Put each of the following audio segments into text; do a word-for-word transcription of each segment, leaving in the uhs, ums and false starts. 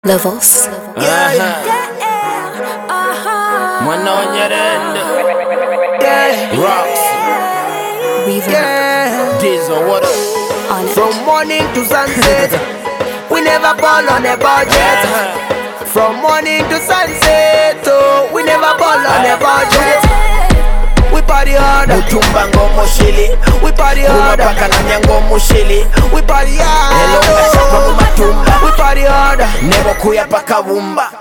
Levels. Yeah, yeah. One on your end. Yeah. Rocks. Reverb. Yeah. Diesel, what up? On it. From morning to sunset, we never ball on a budget. Uh-huh. From morning to sunset, oh, we never ball on a budget. We party hard, Mutumba ngomo shili. we party hard, Umapaka na nyango mushili. we party Hello ngashapa hard, mumatumba. we party hard. Nebo kuya paka wumba.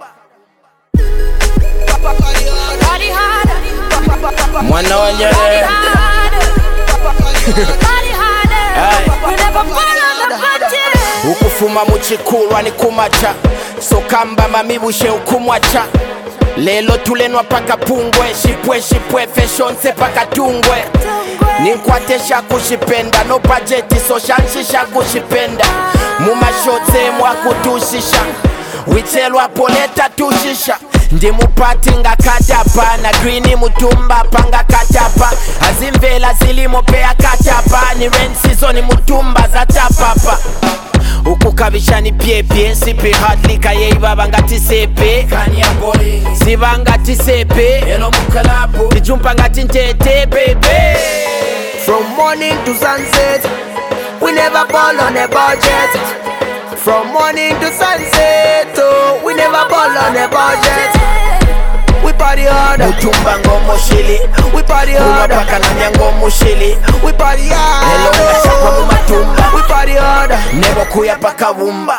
Party harder, Mwana on your party end. harder, party harder. We never fall on the budget. Ukufuma muchikulwa ni kumacha. Sokamba mamibushe ukumwacha. Lelo tulenwa paka pungwe. Shipwe shipwe feshonse paka tungwe. Ninkwatesha kushipenda. No budgeti so shanshisha kushipenda. Mumashotse mwakutushisha. Wichelwa poleta tushisha. Ndi mupati nga katapa. Na greeni mutumba panga katapa. Azimvela zilimopea katapa. Ni rain season mutumba za tapapa. Ukukabisha ni piepie. Sipi hard lika ye ibaba ngati sepe. Siba ngati sepe. Nijumpa ngati ntete baby. From morning to sunset, we never ball on a budget. From morning to sunset, oh, we never ball on a budget. We party hard, Mutumba ngomo shili. we party hard, Umapaka na nyango mushili. we party Hello ngashapa hard, mumatumba. we party hard. Nebo kuya paka wumba.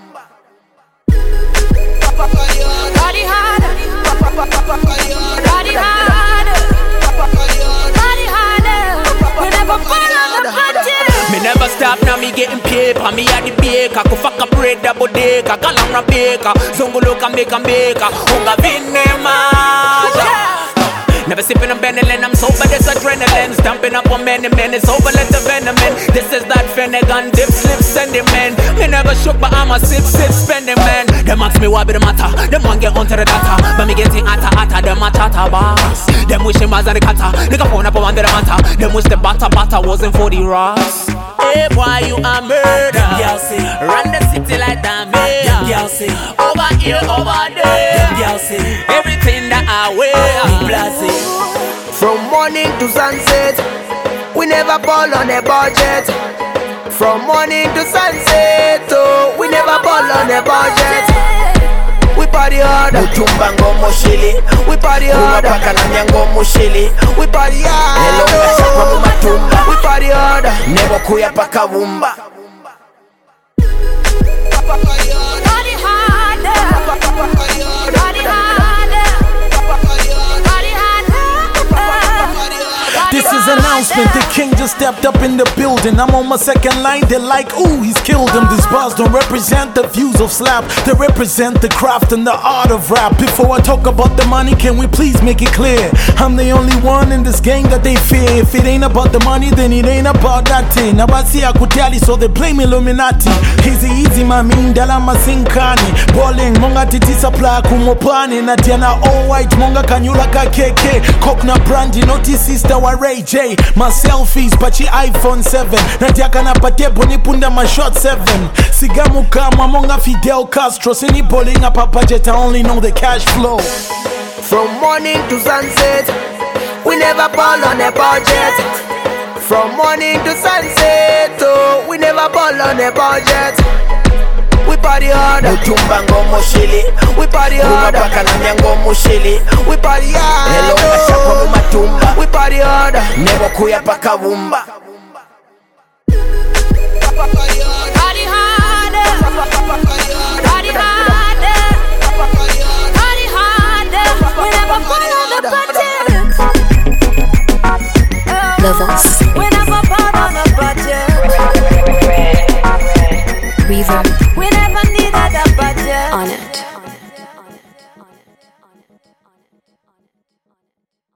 Party harder, party harder, party harder. We never fall on the budget. Me never stop, now me getting paper. Me a the baker, go fuck a bread a bodega. Kalamra baker, zongoloka make a maker. Unga vinema. Never sipping a Benelin, I'm sober, there's adrenaline. Stamping up on many men, it's over, let the venom in. This is that Finnegan, dip, slip, sending man. Me never shook, but I'm a sip, sip, spending man. Them ask me what be the matter, them want get onto the data. But me getting atta, atta, them a tata boss. Them wishing was on the kata, nigga phone up on the matter. Them wish the batter, batter wasn't for the rocks. Hey boy, you a murder. Run the city like that, man. Over here, over there. Everything that I wear. From morning to sunset, we never ball on a budget. From morning to sunset, oh, we never ball on a budget. We party hard, Mutumba ngomo shili. we party hard, Umapaka na nyango mushili. we party Hello ngashapa hard, mumatumba. we party hard. Nebo kuya paka wumba. Party harder, party harder, party harder. This is an announcement, the king just stepped up in the building. I'm on my second line, they're like, ooh, he's killed him. These bars don't represent the views of slap, they represent the craft and the art of rap. Before I talk about the money, can we please make it clear? I'm the only one in this gang that they fear. If it ain't about the money, then it ain't about that thing. Nabasi akutali, so they blame Illuminati. Easy easy mamin, dala masinkani. Balling, monga titi supply kumopani. Natiana all white, monga kanyula ka K K. Kokna brandy, noti sister wa Ray J. My selfies, pachi iPhone seven. Natiaka na pate boni punda my shot seven. Sigamu kama monga Fidel Castro. Sini bowling up a budget, I only know the cash flow. From morning to sunset, we never ball on a budget. From morning to sunset, oh, we never ball on a budget. We party hard, Mutumba ngomo shili. we party hard, Umapaka na nyango mushili. we party Hello ngashapa hard, mumatumba. we party hard. Nebo kuya paka wumba. Party harder, party harder.